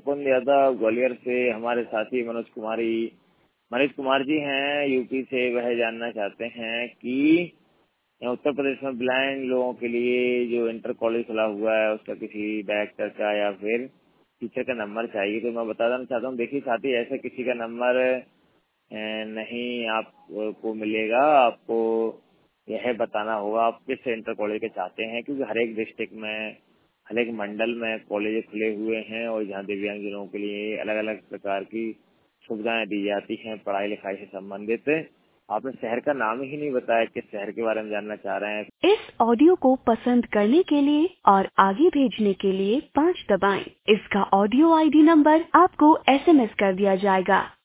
मुकुंद यादव ग्वालियर से। हमारे साथी मनोज कुमार जी हैं यूपी से। वह जानना चाहते हैं कि उत्तर प्रदेश में ब्लाइंड लोगों के लिए जो इंटर कॉलेज खुला हुआ है उसका किसी डायरेक्टर का या फिर टीचर का नंबर चाहिए। तो मैं बता देना चाहता हूँ, देखिए साथी, ऐसे किसी का नंबर नहीं आपको मिलेगा। आपको यह बताना होगा आप किस इंटर कॉलेज के चाहते हैं, क्योंकि हर एक डिस्ट्रिक्ट में, हर एक मंडल में कॉलेज खुले हुए हैं और जहाँ दिव्यांगजनों के लिए अलग अलग प्रकार की सुविधाएं दी जाती हैं पढ़ाई लिखाई से संबंधित। आपने शहर का नाम ही नहीं बताया, किस शहर के बारे में जानना चाह रहे हैं। इस ऑडियो को पसंद करने के लिए और आगे भेजने के लिए 5 दबाएं। इसका ऑडियो आईडी नंबर आपको SMS कर दिया जाएगा।